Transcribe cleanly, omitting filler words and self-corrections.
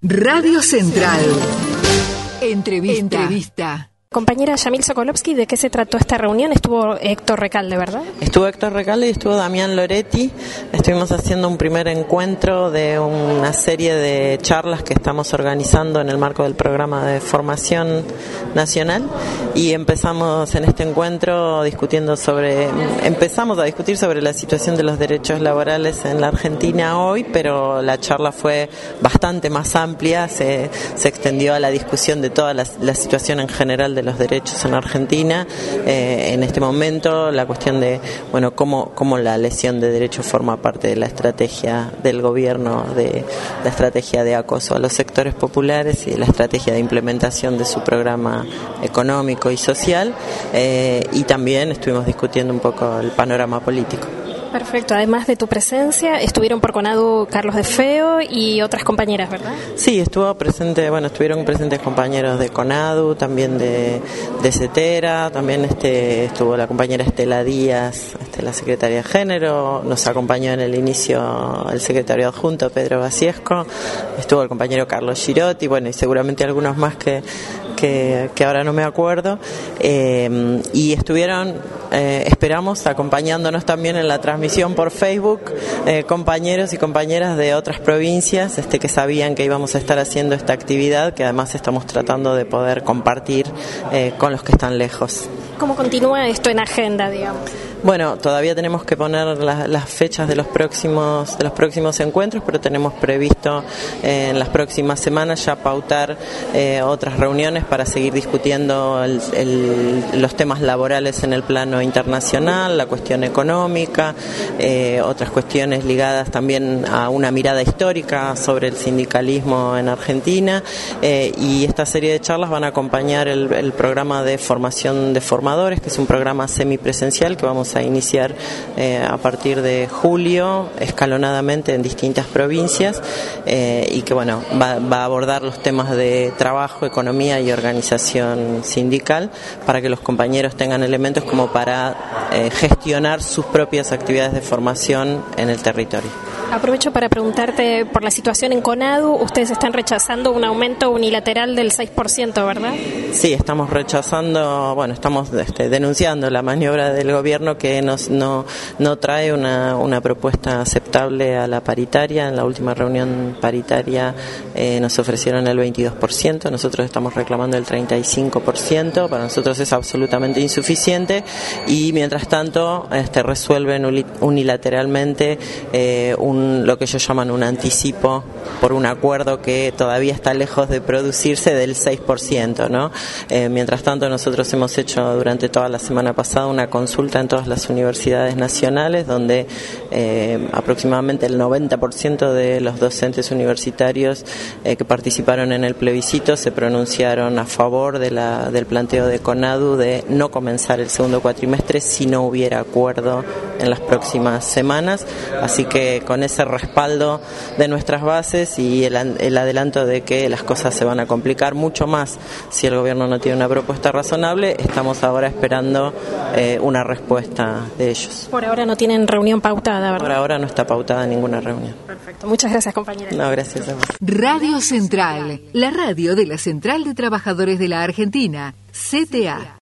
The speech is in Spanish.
Radio Central. Entrevista. Compañera Yamil Sokolovsky, ¿de qué se trató esta reunión? Estuvo Héctor Recalde, ¿verdad? Estuvo Héctor Recalde y estuvo Damián Loretti. Estuvimos haciendo un primer encuentro de una serie de charlas que estamos organizando en el marco del programa de formación nacional y empezamos en este encuentro empezamos a discutir sobre la situación de los derechos laborales en la Argentina hoy, pero la charla fue bastante más amplia, se extendió a la discusión de toda la situación en general de los derechos en Argentina. En este momento la cuestión de cómo la lesión de derechos forma parte de la estrategia del gobierno, de la estrategia de acoso a los sectores populares y de la estrategia de implementación de su programa económico y social, y también estuvimos discutiendo un poco el panorama político. Perfecto, además de tu presencia, estuvieron por CONADU Carlos de Feo y otras compañeras, ¿verdad? Sí, estuvieron presentes compañeros de CONADU, también de CETERA, también estuvo la compañera Estela Díaz, la secretaria de Género, nos acompañó en el inicio el secretario adjunto Pedro Basiesco, estuvo el compañero Carlos Girotti, y seguramente algunos más que ahora no me acuerdo, y estuvieron, esperamos, acompañándonos también en la transmisión por Facebook, compañeros y compañeras de otras provincias que sabían que íbamos a estar haciendo esta actividad, que además estamos tratando de poder compartir con los que están lejos. ¿Cómo continúa esto en agenda, digamos? Bueno, todavía tenemos que poner las fechas de los próximos encuentros, pero tenemos previsto en las próximas semanas ya pautar otras reuniones para seguir discutiendo los temas laborales en el plano internacional, la cuestión económica, otras cuestiones ligadas también a una mirada histórica sobre el sindicalismo en Argentina, y esta serie de charlas van a acompañar el programa de formación de formadores, que es un programa semipresencial que vamos a iniciar a partir de julio, escalonadamente en distintas provincias, y que va a abordar los temas de trabajo, economía y organización sindical, para que los compañeros tengan elementos como para gestionar sus propias actividades de formación en el territorio. Aprovecho para preguntarte por la situación en CONADU. Ustedes están rechazando un aumento unilateral del 6%, ¿verdad? Sí, estamos rechazando, estamos denunciando la maniobra del gobierno que no trae una propuesta aceptable a la paritaria. En la última reunión paritaria nos ofrecieron el 22%, nosotros estamos reclamando el 35%, para nosotros es absolutamente insuficiente, y mientras tanto resuelven unilateralmente lo que ellos llaman un anticipo por un acuerdo que todavía está lejos de producirse del 6%, ¿no? Mientras tanto, nosotros hemos hecho durante toda la semana pasada una consulta en todas las universidades nacionales, donde aproximadamente el 90% de los docentes universitarios que participaron en el plebiscito se pronunciaron a favor del planteo de CONADU de no comenzar el segundo cuatrimestre si no hubiera acuerdo en las próximas semanas. Así que con ese respaldo de nuestras bases y el adelanto de que las cosas se van a complicar mucho más si el gobierno no tiene una propuesta razonable, estamos ahora esperando una respuesta de ellos. Por ahora no tienen reunión pautada, ¿verdad? Por ahora no está pautada ninguna reunión. Perfecto. Muchas gracias, compañera. No, gracias a vos. Radio Central, la radio de la Central de Trabajadores de la Argentina, CTA.